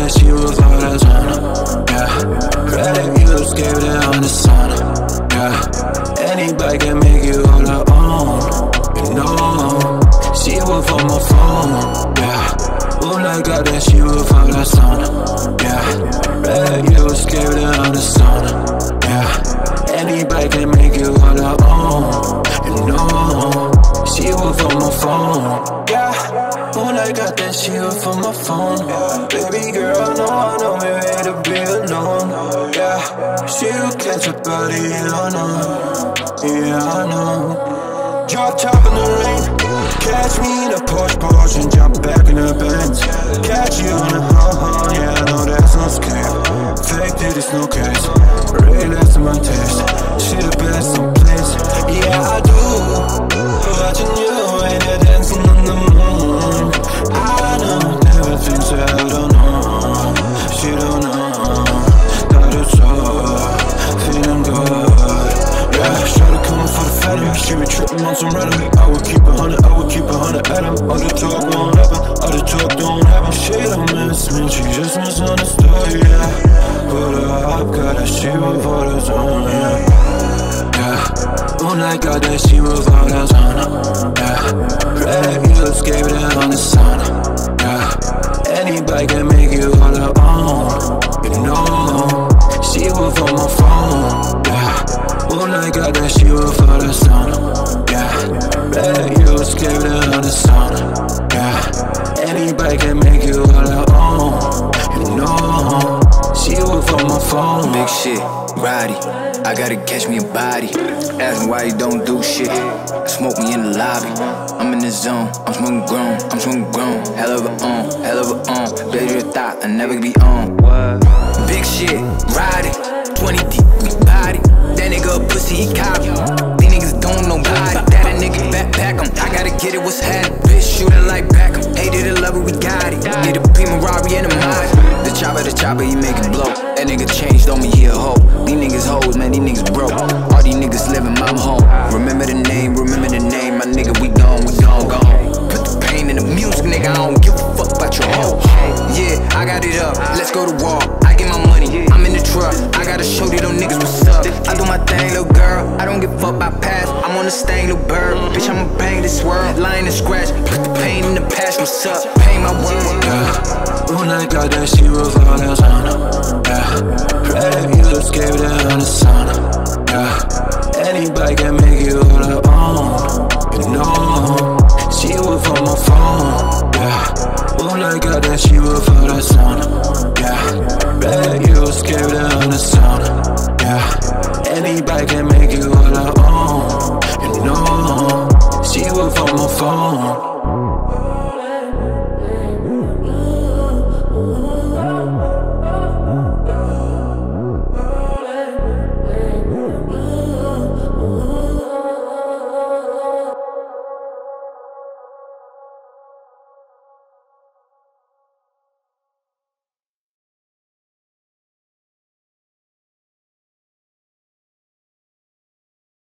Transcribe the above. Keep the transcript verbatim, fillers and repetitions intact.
that she was all that's on her. Yeah, Red views gave it on the sun. Yeah, anybody can make you all her own. You know, she was on my phone. Yeah, when I got that she was all that's on her. Yeah, Red views gave it on the sun. Yeah, anybody can make you all her own. You know, she was on my phone. Yeah, when I got that she was on my phone. Yeah, baby girl, no, I know me ready to be alone. Yeah, she will catch a body, yeah, I know. Yeah, I know. Drop top in the rain, catch me in a Porsche, Porsche and jump back in the Benz. Catch you in a huh-huh, yeah, I know that's no scam. Fake it, it's no case. Real that's my taste. She the best in place. Yeah, I do. Watching you and you're dancing on the moon. I know, never think so, I don't know. She don't know. Got it so, feeling good. Yeah, shawty coming for the phantom. She be tripping on some random. I would keep a hundred, I would keep a hundred at him. All the talk won't happen, all the talk don't happen. She don't miss me, she just misunderstood, yeah. Put her up, got that she was for the zone, yeah. Yeah, when I got that she was all that's on her. Yeah, Red views gave it on the sun. Yeah, anybody can make you all her own. You know, she was on my phone. Yeah, when I got that she was for the sun. Yeah, Red views gave it on the sun. Yeah, anybody can make you all her own. You know, she was on my phone. Big shit, Roddy, I gotta catch me a body. Ask me why you don't do shit. Smoke me in the lobby. I'm in the zone, I'm smoking grown, I'm smoking grown. Hell of a on, hell of a on. Baby, you thought I never could be on. What? Big shit, Roddy, twenty deep, we body. That nigga a pussy, he copy. These niggas don't know body. That a nigga backpack him. I gotta get it, what's happening? Bitch, shoot it like Beckham. Hated it, love it, we got it. Get a Prima Rari and a Maj. The chopper, the chopper, he make it blow. That nigga changed on me, he a hoe. These niggas hoes, man, these niggas broke. All these niggas living my home. Remember the name, remember the name. My nigga, we gone, we gone, gone. Put the pain in the music, nigga, I don't give a fuck about your hoe. Yeah, I got it up, let's go to war. I get my money, I'm in the truck. I gotta show these little niggas what's up. I do my thing, little girl. I don't give a fuck about past. I'm on the stain, little bird. Bitch, I'ma bang this world. Lying and scratch, put the pain in the past, what's up? Pain my world. Yeah, when I got that she was all that's on her. Yeah, Red views gave it on the sun. Yeah, anybody can make you all her own. You know, she was on my phone. Yeah, when I got that she was all that's on her.